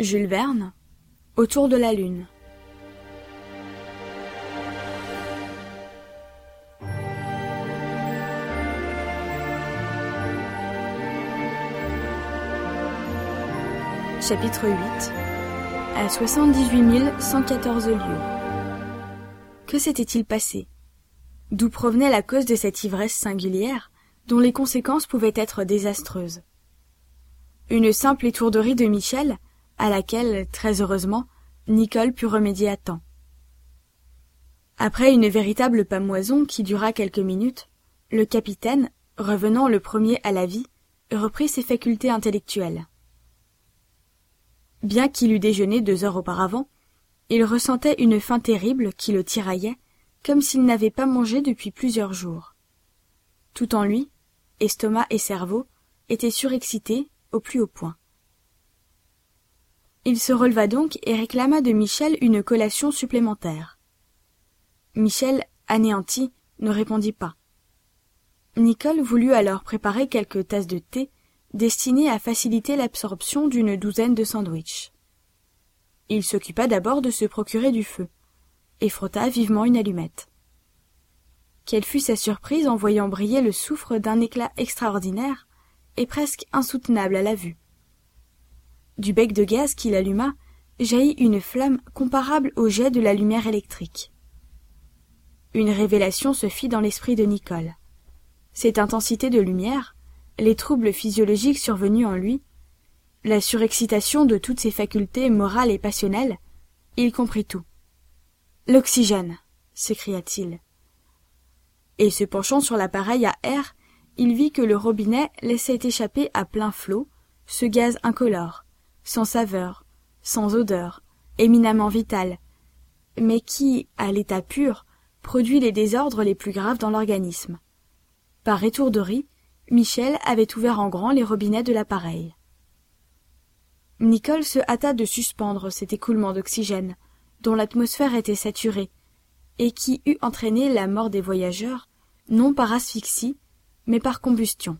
Jules Verne, Autour de la Lune. Chapitre 8. À 78 114 lieues. Que s'était-il passé? D'où provenait la cause de cette ivresse singulière, dont les conséquences pouvaient être désastreuses? Une simple étourderie de Michel, à laquelle, très heureusement, Nicole put remédier à temps. Après une véritable pâmoison qui dura quelques minutes, le capitaine, revenant le premier à la vie, reprit ses facultés intellectuelles. Bien qu'il eût déjeuné 2 heures auparavant, il ressentait une faim terrible qui le tiraillait, comme s'il n'avait pas mangé depuis plusieurs jours. Tout en lui, estomac et cerveau, étaient surexcités au plus haut point. Il se releva donc et réclama de Michel une collation supplémentaire. Michel, anéanti, ne répondit pas. Nicole voulut alors préparer quelques tasses de thé destinées à faciliter l'absorption d'une douzaine de sandwichs. Il s'occupa d'abord de se procurer du feu, et frotta vivement une allumette. Quelle fut sa surprise en voyant briller le soufre d'un éclat extraordinaire et presque insoutenable à la vue. Du bec de gaz qu'il alluma jaillit une flamme comparable au jet de la lumière électrique. Une révélation se fit dans l'esprit de Nicole. Cette intensité de lumière, les troubles physiologiques survenus en lui, la surexcitation de toutes ses facultés morales et passionnelles, il comprit tout. « L'oxygène !» s'écria-t-il. Et se penchant sur l'appareil à air, il vit que le robinet laissait échapper à plein flot ce gaz incolore, sans saveur, sans odeur, éminemment vital, mais qui, à l'état pur, produit les désordres les plus graves dans l'organisme. Par étourderie, Michel avait ouvert en grand les robinets de l'appareil. Nicole se hâta de suspendre cet écoulement d'oxygène, dont l'atmosphère était saturée, et qui eût entraîné la mort des voyageurs, non par asphyxie, mais par combustion.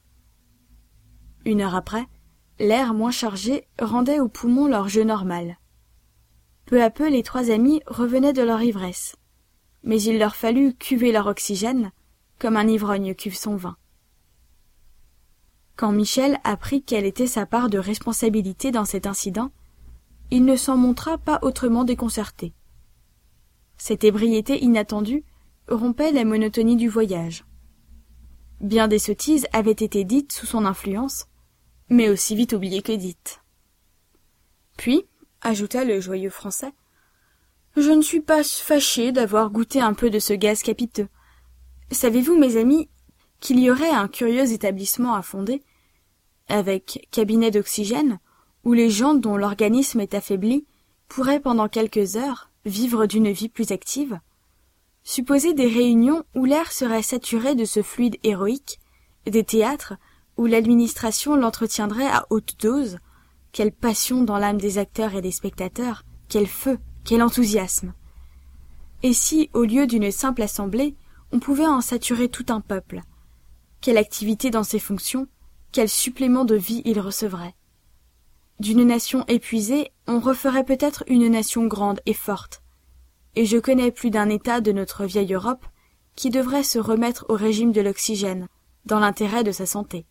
1 heure après, l'air moins chargé rendait aux poumons leur jeu normal. Peu à peu, les 3 amis revenaient de leur ivresse, mais il leur fallut cuver leur oxygène, comme un ivrogne cuve son vin. Quand Michel apprit quelle était sa part de responsabilité dans cet incident, il ne s'en montra pas autrement déconcerté. Cette ébriété inattendue rompait la monotonie du voyage. Bien des sottises avaient été dites sous son influence, mais aussi vite oubliées que dites. Puis, ajouta le joyeux Français, « Je ne suis pas fâché d'avoir goûté un peu de ce gaz capiteux. Savez-vous, mes amis, qu'il y aurait un curieux établissement à fonder, avec cabinet d'oxygène, où les gens dont l'organisme est affaibli pourraient pendant quelques heures vivre d'une vie plus active? Supposez des réunions où l'air serait saturé de ce fluide héroïque, des théâtres où l'administration l'entretiendrait à haute dose, quelle passion dans l'âme des acteurs et des spectateurs, quel feu, quel enthousiasme! Et si, au lieu d'une simple assemblée, on pouvait en saturer tout un peuple? Quelle activité dans ses fonctions, quel supplément de vie il recevrait! D'une nation épuisée, on referait peut-être une nation grande et forte, et je connais plus d'un État de notre vieille Europe qui devrait se remettre au régime de l'oxygène, dans l'intérêt de sa santé.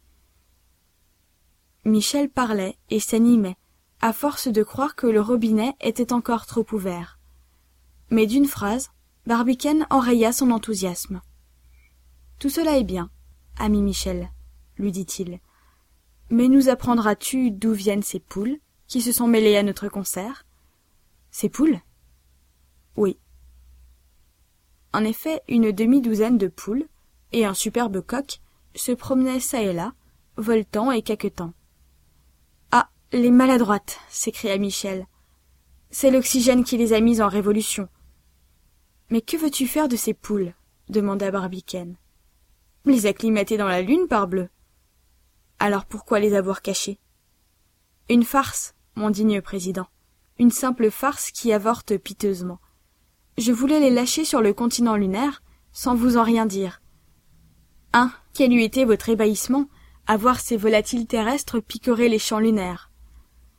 Michel parlait et s'animait, à force de croire que le robinet était encore trop ouvert. Mais d'une phrase, Barbicane enraya son enthousiasme. « Tout cela est bien, ami Michel, » lui dit-il. « Mais nous apprendras-tu d'où viennent ces poules qui se sont mêlées à notre concert? » « Ces poules ? » Oui. En effet, une demi-douzaine de poules et un superbe coq se promenaient çà et là, voletant et caquetant. « Ah, les maladroites !» s'écria Michel. « C'est l'oxygène qui les a mises en révolution. »« Mais que veux-tu faire de ces poules ?» demanda Barbicane. « Les acclimater dans la lune, parbleu !»« Alors pourquoi les avoir cachées ?»« Une farce, mon digne président, une simple farce qui avorte piteusement. Je voulais les lâcher sur le continent lunaire, sans vous en rien dire. Hein, quel eût été votre ébahissement à voir ces volatiles terrestres picorer les champs lunaires.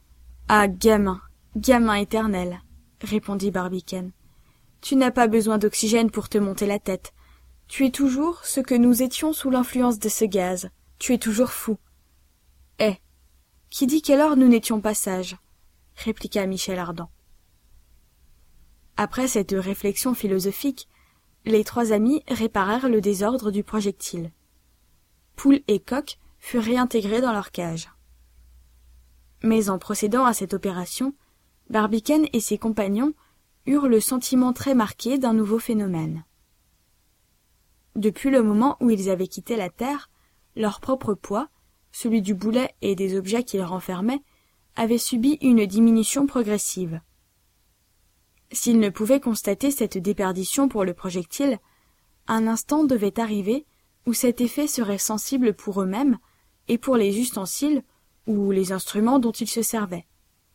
Ah, gamin, gamin éternel, répondit Barbicane. Tu n'as pas besoin d'oxygène pour te monter la tête. Tu es toujours ce que nous étions sous l'influence de ce gaz. Tu es toujours fou. Eh, qui dit qu'alors nous n'étions pas sages, répliqua Michel Ardan. Après cette réflexion philosophique, les trois amis réparèrent le désordre du projectile. Poule et Coq furent réintégrés dans leur cage. Mais en procédant à cette opération, Barbicane et ses compagnons eurent le sentiment très marqué d'un nouveau phénomène. Depuis le moment où ils avaient quitté la Terre, leur propre poids, celui du boulet et des objets qu'ils renfermaient, avait subi une diminution progressive. S'ils ne pouvaient constater cette déperdition pour le projectile, un instant devait arriver où cet effet serait sensible pour eux-mêmes et pour les ustensiles ou les instruments dont ils se servaient.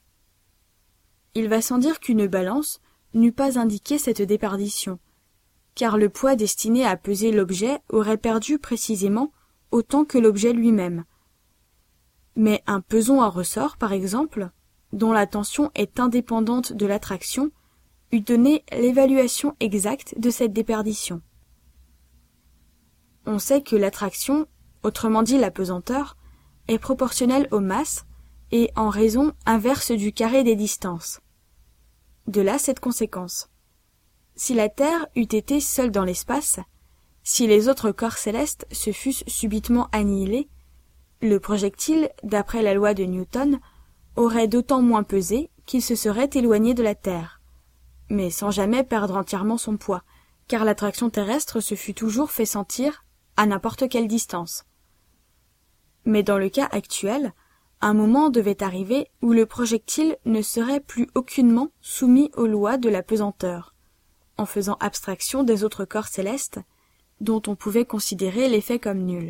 Il va sans dire qu'une balance n'eût pas indiqué cette déperdition, car le poids destiné à peser l'objet aurait perdu précisément autant que l'objet lui-même. Mais un peson à ressort, par exemple, dont la tension est indépendante de l'attraction, eût donné l'évaluation exacte de cette déperdition. On sait que l'attraction, autrement dit la pesanteur, est proportionnelle aux masses et en raison inverse du carré des distances. De là cette conséquence. Si la Terre eût été seule dans l'espace, si les autres corps célestes se fussent subitement annihilés, le projectile, d'après la loi de Newton, aurait d'autant moins pesé qu'il se serait éloigné de la Terre, mais sans jamais perdre entièrement son poids, car l'attraction terrestre se fût toujours fait sentir à n'importe quelle distance. Mais dans le cas actuel, un moment devait arriver où le projectile ne serait plus aucunement soumis aux lois de la pesanteur, en faisant abstraction des autres corps célestes, dont on pouvait considérer l'effet comme nul.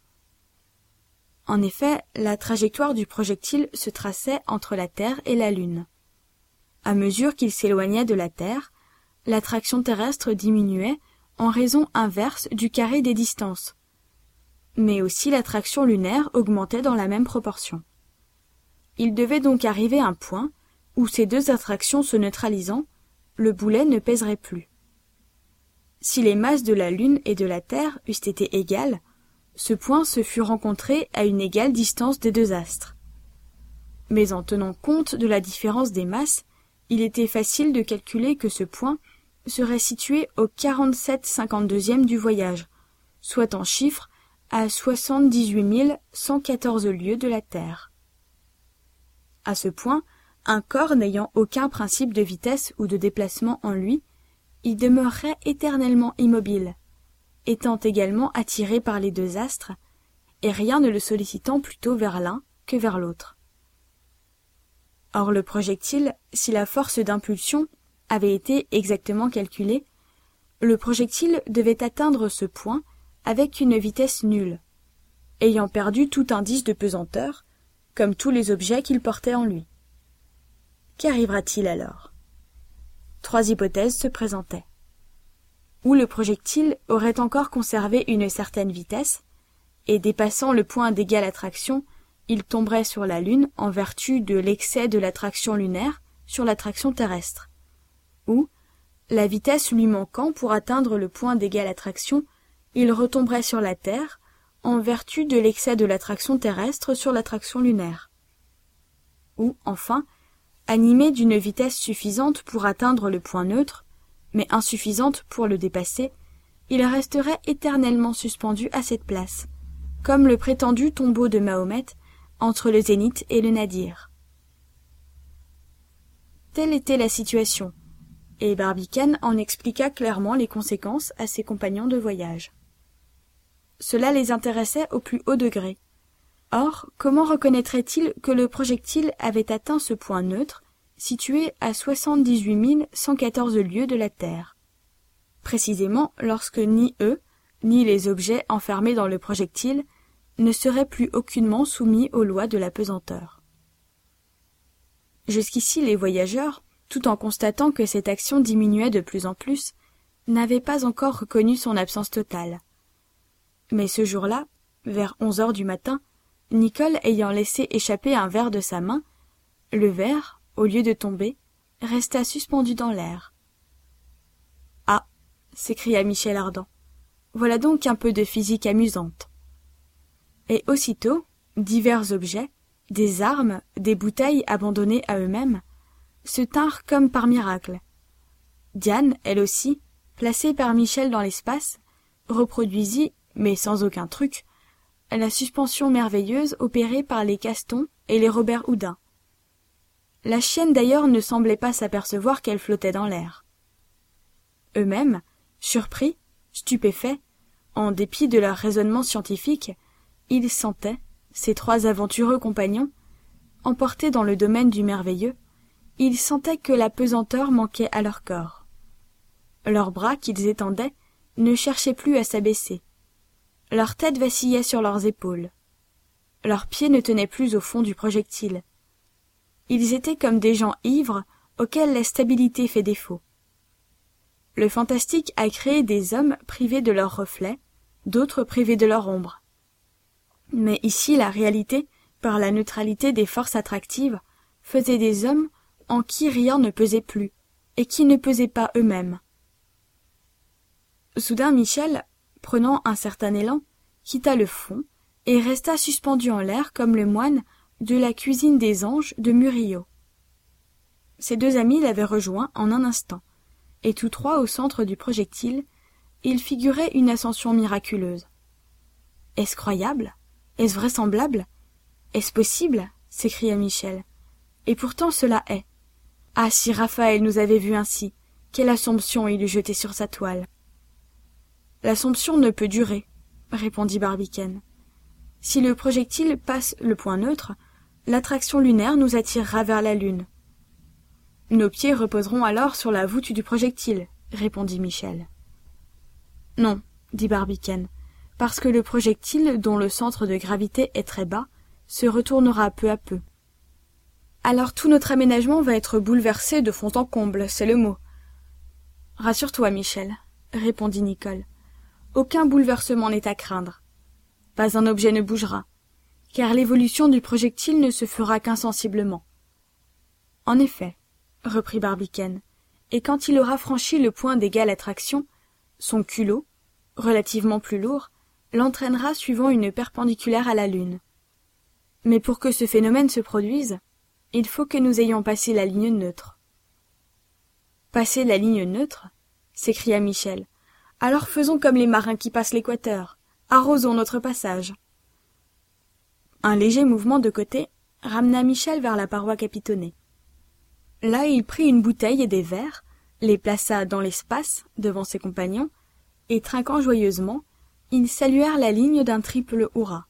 En effet, la trajectoire du projectile se traçait entre la Terre et la Lune. À mesure qu'il s'éloignait de la Terre, l'attraction terrestre diminuait en raison inverse du carré des distances. Mais aussi l'attraction lunaire augmentait dans la même proportion. Il devait donc arriver un point où ces deux attractions se neutralisant, le boulet ne pèserait plus. Si les masses de la Lune et de la Terre eussent été égales, ce point se fût rencontré à une égale distance des deux astres. Mais en tenant compte de la différence des masses, il était facile de calculer que ce point serait situé au 47/52e du voyage, soit en chiffres à 78 114 lieues de la Terre. À ce point, un corps n'ayant aucun principe de vitesse ou de déplacement en lui, il demeurerait éternellement immobile, étant également attiré par les deux astres, et rien ne le sollicitant plutôt vers l'un que vers l'autre. Or le projectile, si la force d'impulsion avait été exactement calculée, le projectile devait atteindre ce point avec une vitesse nulle, ayant perdu tout indice de pesanteur, comme tous les objets qu'il portait en lui. Qu'arrivera-t-il alors? Trois hypothèses se présentaient. Ou le projectile aurait encore conservé une certaine vitesse, et dépassant le point d'égale attraction, il tomberait sur la Lune en vertu de l'excès de l'attraction lunaire sur l'attraction terrestre. Ou, la vitesse lui manquant pour atteindre le point d'égale attraction, il retomberait sur la Terre en vertu de l'excès de l'attraction terrestre sur l'attraction lunaire. Ou, enfin, animé d'une vitesse suffisante pour atteindre le point neutre, mais insuffisante pour le dépasser, il resterait éternellement suspendu à cette place, comme le prétendu tombeau de Mahomet entre le zénith et le nadir. Telle était la situation, et Barbicane en expliqua clairement les conséquences à ses compagnons de voyage. Cela les intéressait au plus haut degré. Or, comment reconnaîtraient-ils que le projectile avait atteint ce point neutre, situé à 78 114 lieues de la Terre? Précisément lorsque ni eux, ni les objets enfermés dans le projectile ne seraient plus aucunement soumis aux lois de la pesanteur. Jusqu'ici, les voyageurs, tout en constatant que cette action diminuait de plus en plus, n'avaient pas encore reconnu son absence totale. Mais ce jour-là, vers 11 heures du matin, Nicholl ayant laissé échapper un verre de sa main, Le verre, au lieu de tomber, resta suspendu dans l'air. « Ah !» s'écria Michel Ardan. « Voilà donc un peu de physique amusante. » Et aussitôt, divers objets, des armes, des bouteilles abandonnées à eux-mêmes, se tinrent comme par miracle. Diane, elle aussi, placée par Michel dans l'espace, reproduisit, mais sans aucun truc, la suspension merveilleuse opérée par les Castons et les Robert Houdin. La chienne d'ailleurs ne semblait pas s'apercevoir qu'elle flottait dans l'air. Eux-mêmes, surpris, stupéfaits, en dépit de leur raisonnement scientifique, ils sentaient, ces trois aventureux compagnons, emportés dans le domaine du merveilleux, ils sentaient que la pesanteur manquait à leur corps. Leurs bras qu'ils étendaient ne cherchaient plus à s'abaisser. Leur tête vacillait sur leurs épaules. Leurs pieds ne tenaient plus au fond du projectile. Ils étaient comme des gens ivres auxquels la stabilité fait défaut. Le fantastique a créé des hommes privés de leur reflet, d'autres privés de leur ombre. Mais ici la réalité, par la neutralité des forces attractives, faisait des hommes en qui rien ne pesait plus, et qui ne pesaient pas eux-mêmes. Soudain Michel, prenant un certain élan, quitta le fond et resta suspendu en l'air comme le moine de la cuisine des anges de Murillo. Ses deux amis l'avaient rejoint en un instant, et tous trois au centre du projectile, ils figuraient une ascension miraculeuse. « Est-ce croyable ? Est-ce vraisemblable ? Est-ce possible ? » s'écria Michel. « Et pourtant cela est. Ah, si Raphaël nous avait vus ainsi, quelle assomption il eût jetée sur sa toile !»« L'assomption ne peut durer, » répondit Barbicane. « Si le projectile passe le point neutre, l'attraction lunaire nous attirera vers la Lune. »« Nos pieds reposeront alors sur la voûte du projectile, » répondit Michel. « Non, » dit Barbicane, « parce que le projectile, dont le centre de gravité est très bas, se retournera peu à peu. »« Alors tout notre aménagement va être bouleversé de fond en comble, c'est le mot. »« Rassure-toi, Michel, » répondit Nicholl. « Aucun bouleversement n'est à craindre. Pas un objet ne bougera, car l'évolution du projectile ne se fera qu'insensiblement. »« En effet, » reprit Barbicane, et quand il aura franchi le point d'égale attraction, son culot, relativement plus lourd, l'entraînera suivant une perpendiculaire à la Lune. Mais pour que ce phénomène se produise, il faut que nous ayons passé la ligne neutre. « Passer la ligne neutre ?» s'écria Michel. « Alors faisons comme les marins qui passent l'équateur, arrosons notre passage. » Un léger mouvement de côté ramena Michel vers la paroi capitonnée. Là il prit une bouteille et des verres, les plaça dans l'espace devant ses compagnons, et trinquant joyeusement, ils saluèrent la ligne d'un triple hurrah.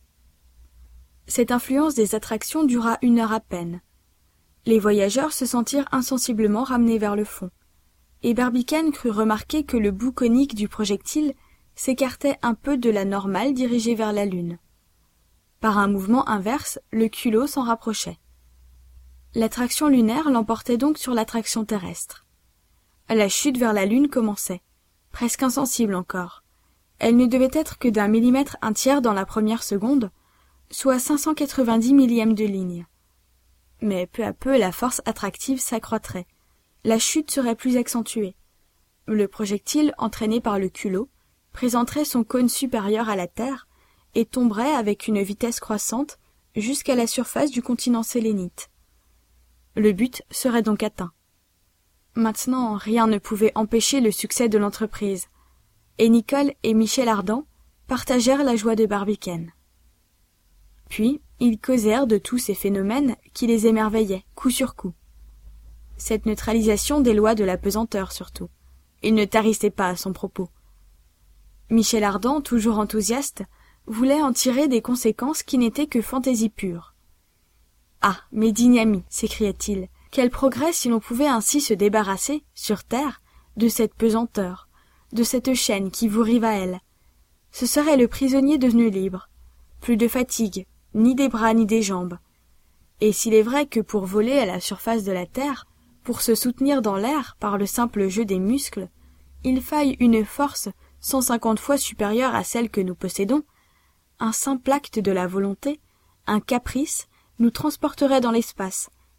Cette influence des attractions dura 1 heure à peine. Les voyageurs se sentirent insensiblement ramenés vers le fond, et Barbicane crut remarquer que le bout conique du projectile s'écartait un peu de la normale dirigée vers la Lune. Par un mouvement inverse, le culot s'en rapprochait. L'attraction lunaire l'emportait donc sur l'attraction terrestre. La chute vers la Lune commençait, presque insensible encore. Elle ne devait être que d'1 millimètre 1/3 dans la première seconde, soit 590 millièmes de ligne. Mais peu à peu la force attractive s'accroîtrait. La chute serait plus accentuée. Le projectile, entraîné par le culot, présenterait son cône supérieur à la Terre et tomberait avec une vitesse croissante jusqu'à la surface du continent sélénite. Le but serait donc atteint. Maintenant, rien ne pouvait empêcher le succès de l'entreprise, et Nicholl et Michel Ardan partagèrent la joie de Barbicane. Puis, ils causèrent de tous ces phénomènes qui les émerveillaient, coup sur coup. Cette neutralisation des lois de la pesanteur, surtout. Il ne tarissait pas à son propos. Michel Ardan, toujours enthousiaste, voulait en tirer des conséquences qui n'étaient que fantaisie pure. « Ah, mes dignes amis, s'écriait-il, quel progrès si l'on pouvait ainsi se débarrasser, sur Terre, de cette pesanteur, de cette chaîne qui vous rive à elle. Ce serait le prisonnier devenu libre. Plus de fatigue, ni des bras ni des jambes. Et s'il est vrai que pour voler à la surface de la Terre, pour se soutenir dans l'air par le simple jeu des muscles, il faille une force 150 fois supérieure à celle que nous possédons, un simple acte de la volonté, un caprice, nous transporterait dans l'espace,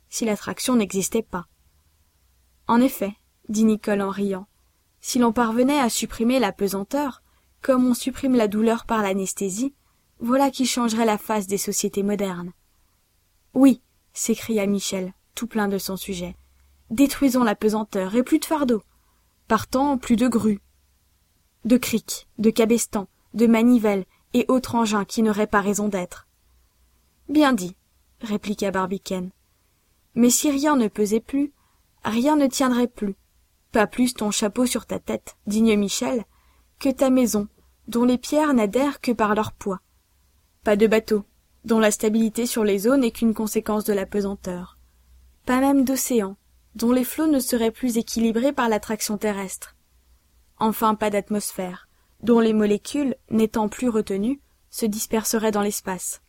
si l'attraction n'existait pas. En effet, dit Nicole en riant, si l'on parvenait à supprimer la pesanteur, comme on supprime la douleur par l'anesthésie, voilà qui changerait la face des sociétés modernes. Oui, s'écria Michel, tout plein de son sujet. Détruisons la pesanteur et plus de fardeaux. Partant, plus de grues, de criques, de cabestans, de manivelles et autres engins qui n'auraient pas raison d'être. Bien dit, répliqua Barbicane. Mais si rien ne pesait plus, rien ne tiendrait plus. Pas plus ton chapeau sur ta tête, digne Michel, que ta maison, dont les pierres n'adhèrent que par leur poids. Pas de bateau, dont la stabilité sur les eaux n'est qu'une conséquence de la pesanteur. Pas même d'océan, dont les flots ne seraient plus équilibrés par l'attraction terrestre. Enfin pas d'atmosphère, dont les molécules, n'étant plus retenues, se disperseraient dans l'espace.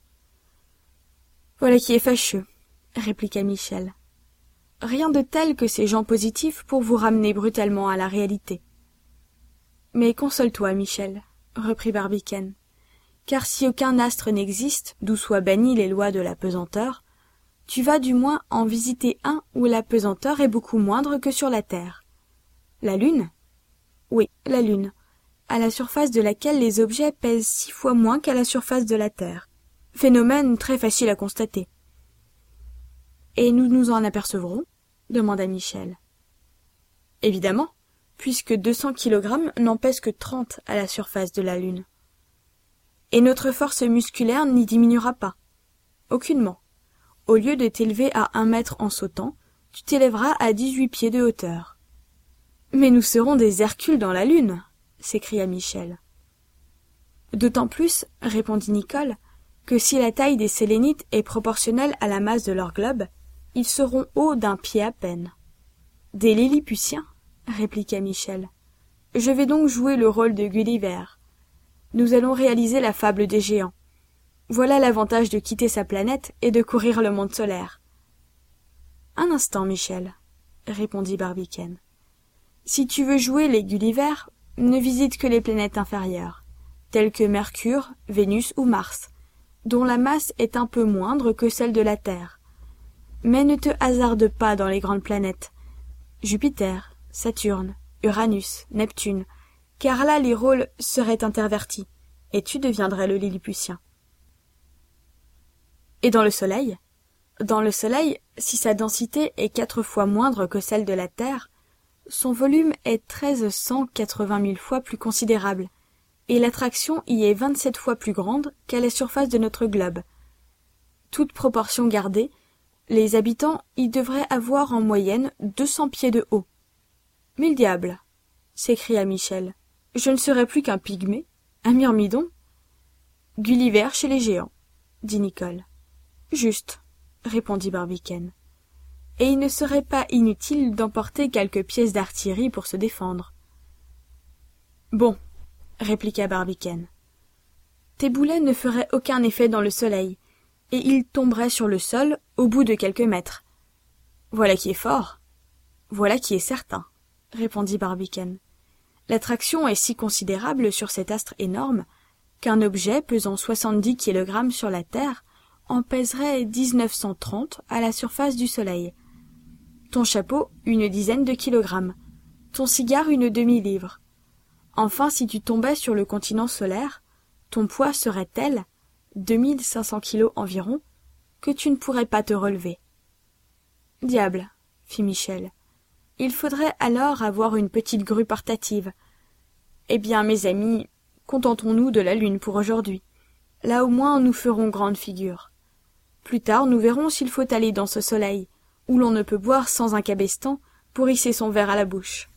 Voilà qui est fâcheux, répliqua Michel. Rien de tel que ces gens positifs pour vous ramener brutalement à la réalité. Mais console-toi, Michel, reprit Barbicane, car si aucun astre n'existe, d'où soient bannies les lois de la pesanteur, tu vas du moins en visiter un où la pesanteur est beaucoup moindre que sur la Terre. La Lune? Oui, la Lune, à la surface de laquelle les objets pèsent 6 fois moins qu'à la surface de la Terre. Phénomène très facile à constater. Et nous nous en apercevrons? Demanda Michel. Évidemment, puisque 200 kilogrammes n'en pèsent que 30 à la surface de la Lune. Et notre force musculaire n'y diminuera pas. Aucunement. Au lieu de t'élever à 1 mètre en sautant, tu t'élèveras à 18 pieds de hauteur. Mais nous serons des Hercules dans la Lune, s'écria Michel. D'autant plus, répondit Nicole, que si la taille des Sélénites est proportionnelle à la masse de leur globe, ils seront hauts d'1 pied à peine. Des Lilliputiens, répliqua Michel. Je vais donc jouer le rôle de Gulliver. Nous allons réaliser la fable des géants. Voilà l'avantage de quitter sa planète et de courir le monde solaire. Un instant, Michel, répondit Barbicane. Si tu veux jouer les Gulliver, ne visite que les planètes inférieures, telles que Mercure, Vénus ou Mars, dont la masse est un peu moindre que celle de la Terre. Mais ne te hasarde pas dans les grandes planètes. Jupiter, Saturne, Uranus, Neptune, car là les rôles seraient intervertis, et tu deviendrais le Lilliputien. Et dans le Soleil? Dans le Soleil, si sa densité est 4 fois moindre que celle de la Terre, son volume est 1380 000 fois plus considérable, et l'attraction y est 27 fois plus grande qu'à la surface de notre globe. Toute proportion gardée, les habitants y devraient avoir en moyenne 200 pieds de haut. « Mille diables !» s'écria Michel. « Je ne serais plus qu'un pygmée, un myrmidon ?»« Gulliver chez les géants, » dit Nicole. « Juste, » répondit Barbicane. « Et il ne serait pas inutile d'emporter quelques pièces d'artillerie pour se défendre. »« Bon, » répliqua Barbicane. « Tes boulets ne feraient aucun effet dans le soleil, et ils tomberaient sur le sol au bout de quelques mètres. Voilà qui est fort. Voilà qui est certain, répondit Barbicane. L'attraction est si considérable sur cet astre énorme qu'un objet pesant 70 kilogrammes sur la Terre en pèserait 1930 à la surface du soleil. Ton chapeau, une dizaine de kilogrammes. Ton cigare, une demi-livre. Enfin, si tu tombais sur le continent solaire, ton poids serait tel, 2500 kilos environ, que tu ne pourrais pas te relever. Diable, fit Michel. Il faudrait alors avoir une petite grue portative. Eh bien, mes amis, contentons-nous de la Lune pour aujourd'hui. Là au moins nous ferons grande figure. Plus tard nous verrons s'il faut aller dans ce soleil, où l'on ne peut boire sans un cabestan pour hisser son verre à la bouche.